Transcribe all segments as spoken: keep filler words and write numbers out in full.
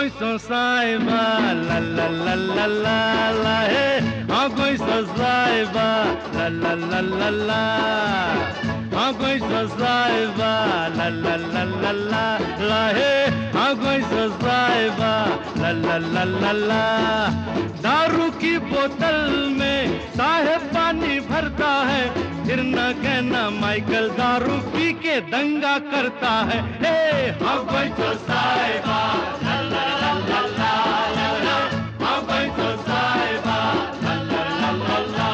कोई सो साहिबा ला ला ला ला ला ला हे, हाँ कोई सो साहिबा ला ला ला ला ला, हाँ कोई सो साहिबा ला ला ला ला ला ला हे, हाँ कोई सो साहिबा ला ला ला ला ला। दारू की बोतल में साहेब पानी भरता है, फिर न कहना माइकल दारू पी के दंगा करता है। हे हाँ कोई सो साहिबा ला ला ला ला ला ला, हाँ कोई सो साहिबा ला ला ला ला ला।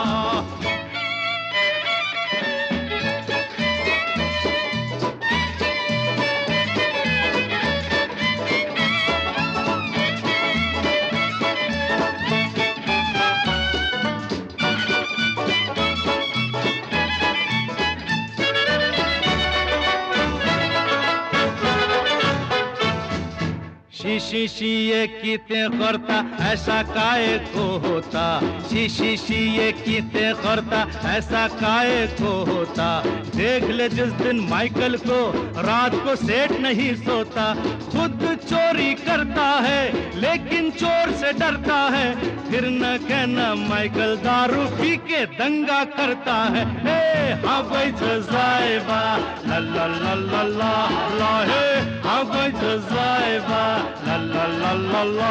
शी शी ये कीते करता ऐसा काहे को होता, शी शी शी ये कीते करता ऐसा काहे को होता। देख ले जिस दिन माइकल को रात को सेठ नहीं सोता, खुद चोरी करता है लेकिन चोर से डरता है, फिर न कहना माइकल दारू पी के दंगा करता है। हे हाँ कोई सो साहिबा ला ला ला ला ला ला हे, हाँ कोई सो साहिबा ला ला ला ला ला।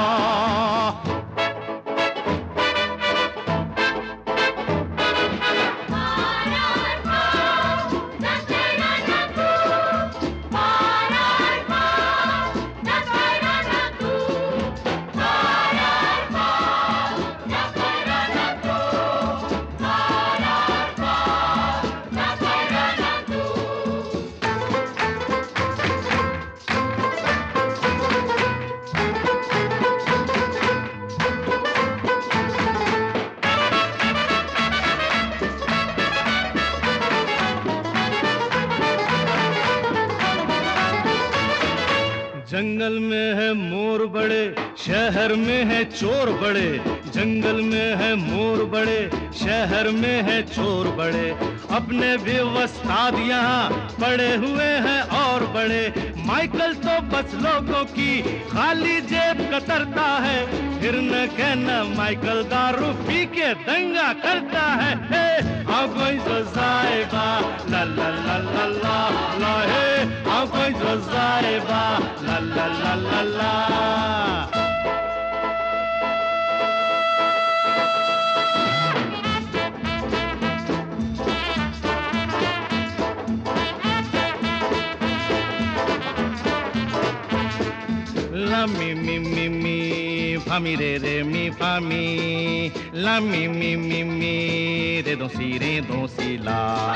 जंगल में है मोर बड़े, शहर में है चोर बड़े, जंगल में है मोर बड़े, शहर में है चोर बड़े। अपने भी वस्ताद यहाँ पड़े हुए हैं और बड़े, माइकल तो बस लोगों की खाली जेब कतरता है, फिर न कहना माइकल दारू पी के दंगा करता है। हे हाँ कोई सो साहिबा ला ला ला ला ला ला हे, हाँ कोई सो साहिबा ला ला ला ला ला। La mi mi mi mi fa mi re re mi fa mi, la mi mi mi mi re do si re do si la।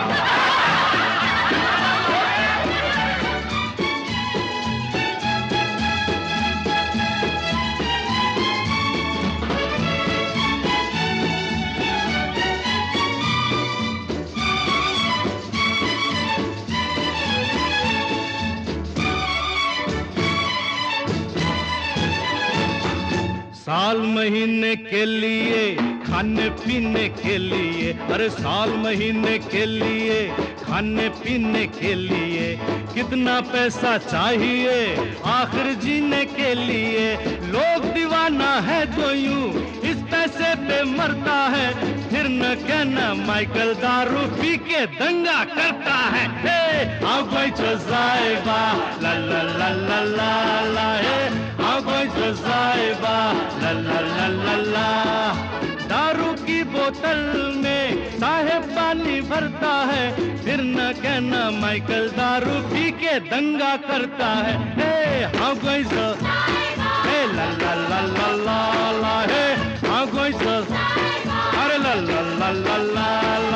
साल महीने के लिए खाने पीने के लिए, अरे साल महीने के लिए खाने पीने के लिए, कितना पैसा चाहिए आखिर जीने के लिए। लोग दीवाना है जो यूं इस पैसे पे मरता है, फिर न कहना माइकल दारू पी के दंगा करता है। हे हाँ कोई सो साहिबा ला ला ला ला ला ला हे, हाँ कोई सो साहिबा ला ला ला ला ला। दारू की बोतल में साहेब पानी भरता है, फिर न कहना माइकल दारू पी के दंगा करता है। हे हाँ कोई सो हे ला ला ला ला ला ला हे, हाँ कोई सो अरे ला ला ला ला ला ला।